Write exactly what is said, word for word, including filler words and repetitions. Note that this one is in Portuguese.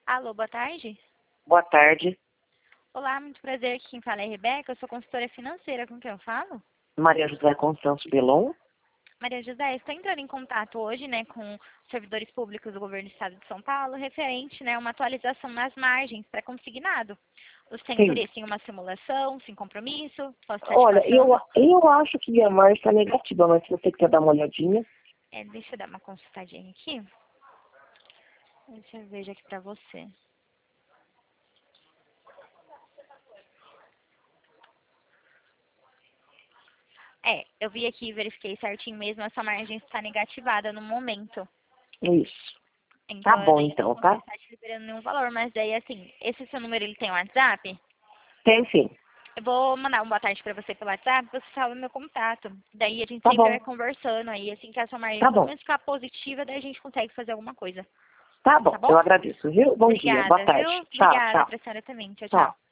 Alô, boa tarde. Boa tarde, Olá, muito prazer. Aqui quem fala é a Rebeca. Eu sou consultora financeira. Com quem eu falo? Maria José Constâncio Belon. Maria José, estou entrando em contato hoje, né, com servidores públicos do governo do estado de São Paulo, referente, né, a uma atualização nas margens para consignado. Você tem Sim. interesse em uma simulação, sem compromisso? Posso estar te Olha, eu, passando? eu acho que a margem está negativa, mas se você quiser dar uma olhadinha. É, deixa eu dar uma consultadinha aqui. Deixa eu ver aqui para você. É, eu vi aqui, verifiquei certinho mesmo, essa margem está negativada no momento. Isso. Tá Então, eu bom nem então, consigo tá? estar te liberando nenhum valor, mas daí, assim, esse seu número, ele tem WhatsApp? Tem sim. Eu vou mandar um boa tarde pra você pelo WhatsApp, você salva meu contato. Daí a gente Tá sempre bom, vai conversando aí, assim que a sua margem tá pelo bom. menos ficar positiva, daí a gente consegue fazer alguma coisa. Tá Tá bom, bom? eu agradeço, viu? Bom dia, boa Obrigada, tarde. viu? Tchau, Obrigada tchau, pra senhora também. Tchau, tchau. tchau.